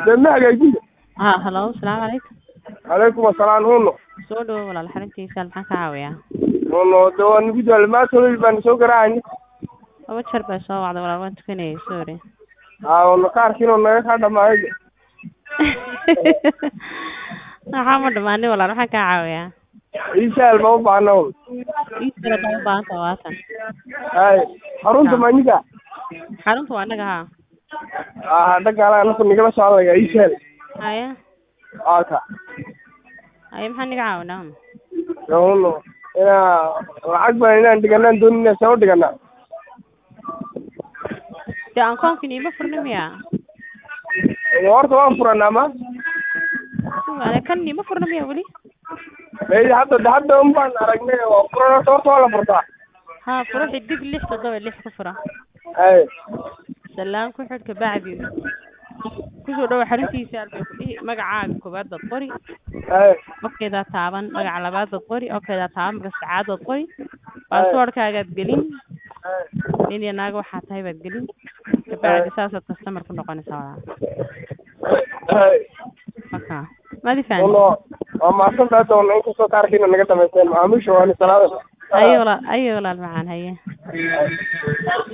لما جايين. هلا السلام عليكم. عليكم السلام هونو. soo dhawo walaal xarintiisa maxaan ka caawiyaa هونو دوان فيديو ما تقول بان سو قراني. laba jeer baa soo wacday walaal waan tukanayay sorry هونو كاركينو نغا هذا ما هي. waxaa ma dhamaanay walaal maxaan ka caawiyaa إيشال ما بانو. iisara baa u baahan tahay waatan هاي هارون تمانيكا. xarunta waa anaga ha هذا قال أنا كنت نقول سؤال يا إيشال. haya آكا. haya maxaan niga caawinaa هونو أنا العقبة هنا عندي كمان دون سعودي كمان. dee aan koonkii ima furna miya وارد وان فرنا ما. kan ima furna miya weli إيه حتى هم بان أرجع وفرنا صوت ولا فرطة. ha furo xidig 6 ku fura أي. salaan ku xidh ka bacdi kusoo dhawo xarintiisa albay ku dhihi magacaaga koobaad dad qori أي. qofkeeda taaban magaca labaad dad qori qofkeeda taaban magaca saacad dad qori passwordkaaga gelin nin iyo naag waxa tahay baad gelin ka bacdi saas aad customer ku noqonaysaa أي. marka ma difaan والله ما أصلا تقول إنك سو كاركين إنك تمثل ما مش هو أنا سلام. ayo walaal macaan haye